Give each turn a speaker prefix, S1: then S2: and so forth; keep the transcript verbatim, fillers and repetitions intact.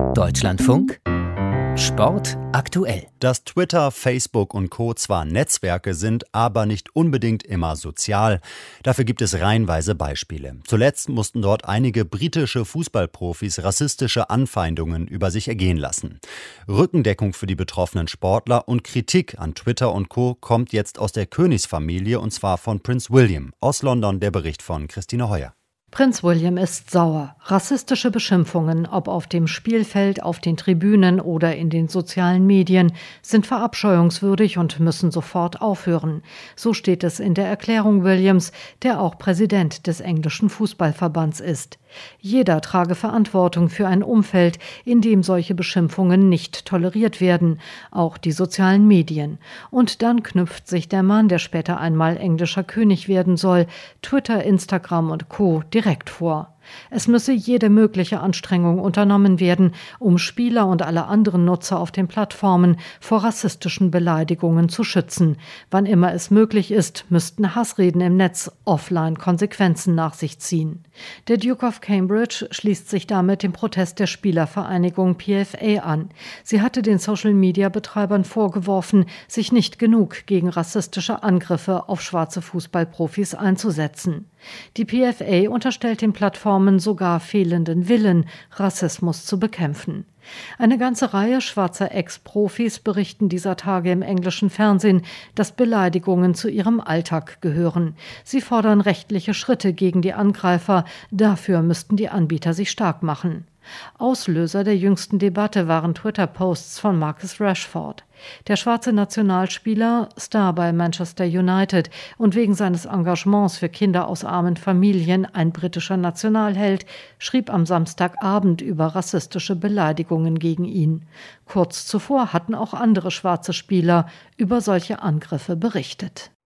S1: Deutschlandfunk Sport aktuell.
S2: Dass Twitter, Facebook und Co. zwar Netzwerke sind, aber nicht unbedingt immer sozial. Dafür gibt es reihenweise Beispiele. Zuletzt mussten dort einige britische Fußballprofis rassistische Anfeindungen über sich ergehen lassen. Rückendeckung für die betroffenen Sportler und Kritik an Twitter und Co. kommt jetzt aus der Königsfamilie, und zwar von Prinz William. Aus London der Bericht von Christine Heuer.
S3: Prinz William ist sauer. Rassistische Beschimpfungen, ob auf dem Spielfeld, auf den Tribünen oder in den sozialen Medien, sind verabscheuungswürdig und müssen sofort aufhören. So steht es in der Erklärung Williams, der auch Präsident des englischen Fußballverbands ist. Jeder trage Verantwortung für ein Umfeld, in dem solche Beschimpfungen nicht toleriert werden, auch die sozialen Medien. Und dann knüpft sich der Mann, der später einmal englischer König werden soll, Twitter, Instagram und Co. direkt vor. Es müsse jede mögliche Anstrengung unternommen werden, um Spieler und alle anderen Nutzer auf den Plattformen vor rassistischen Beleidigungen zu schützen. Wann immer es möglich ist, müssten Hassreden im Netz offline Konsequenzen nach sich ziehen. Der Duke of Cambridge schließt sich damit dem Protest der Spielervereinigung P F A an. Sie hatte den Social-Media-Betreibern vorgeworfen, sich nicht genug gegen rassistische Angriffe auf schwarze Fußballprofis einzusetzen. Die P F A unterstellt den Plattformen sogar fehlenden Willen, Rassismus zu bekämpfen. Eine ganze Reihe schwarzer Ex-Profis berichten dieser Tage im englischen Fernsehen, dass Beleidigungen zu ihrem Alltag gehören. Sie fordern rechtliche Schritte gegen die Angreifer. Dafür müssten die Anbieter sich stark machen. Auslöser der jüngsten Debatte waren Twitter-Posts von Marcus Rashford. Der schwarze Nationalspieler, Star bei Manchester United und wegen seines Engagements für Kinder aus armen Familien ein britischer Nationalheld, schrieb am Samstagabend über rassistische Beleidigungen gegen ihn. Kurz zuvor hatten auch andere schwarze Spieler über solche Angriffe berichtet.